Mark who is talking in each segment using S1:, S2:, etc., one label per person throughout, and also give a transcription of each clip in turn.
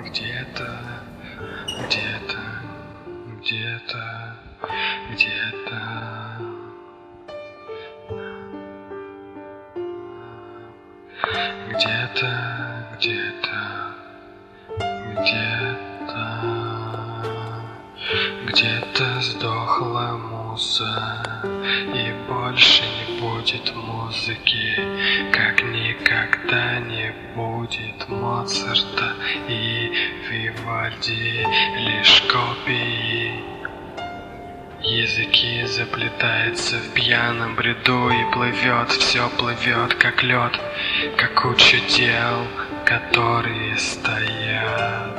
S1: Где-то, где-то, где-то, где-то. Где-то, где-то, где-то, где-то сдохла муза, и больше не будет музыки, как никогда не будет Моцарта и Вивальди, лишь копии. Языки заплетаются в пьяном бреду, и плывет, все плывет, как лед, как куча дел, которые стоят.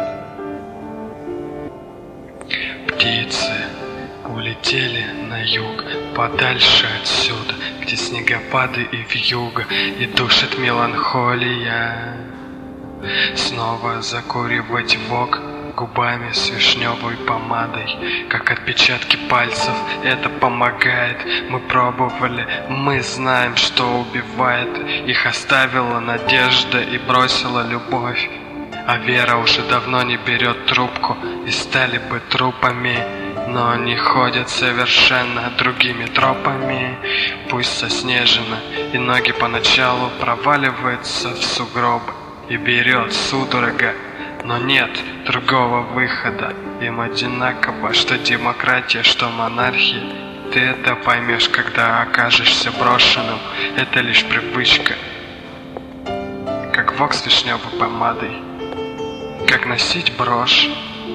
S1: Птицы улетели на юг, подальше отсюда, где снегопады и вьюга, и душит меланхолия. Снова закуривать вок губами с вишневой помадой, как отпечатки пальцев, это помогает. Мы пробовали, мы знаем, что убивает. Их оставила надежда и бросила любовь, а вера уже давно не берет трубку, и стали бы трупами, но они ходят совершенно другими тропами. Пусть заснежено, и ноги поначалу проваливаются в сугробы, и берет судорога, но нет другого выхода. Им одинаково, что демократия, что монархия. Ты это поймешь, когда окажешься брошенным. Это лишь привычка, как вок с вишневой помадой, как носить брошь.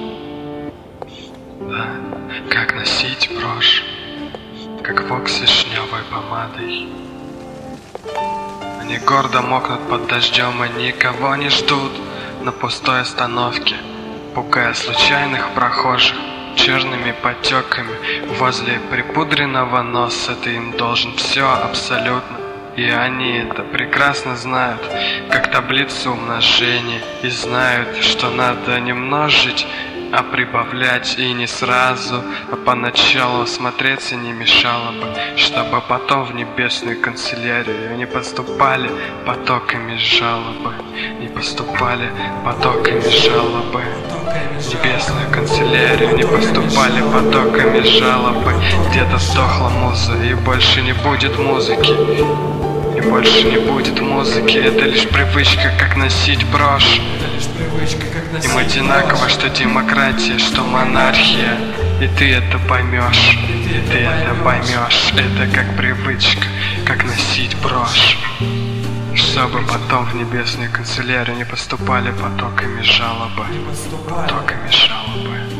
S1: Да, как носить брошь, как вок с вишневой помадой. Они гордо мокнут под дождем и никого не ждут на пустой остановке, пугая случайных прохожих черными потеками возле припудренного носа. Ты им должен все абсолютно, и они это прекрасно знают, как таблицу умножения, и знают, что надо не множить, а прибавлять, и не сразу, а поначалу. Смотреться не мешало бы, чтобы потом в небесную канцелярию не поступали потоками жалобы, не поступали потоками жалобы. В небесную канцелярию не поступали потоками жалобы. Где-то сдохла муза, и больше не будет музыки, и больше не будет музыки. Это лишь привычка, как носить брошь. Им одинаково, что демократия, что монархия. И ты это поймешь, и ты это поймешь. Это как привычка, как носить брошь, чтобы потом в небесную канцелярию не поступали потоками жалобы, потоками жалобы.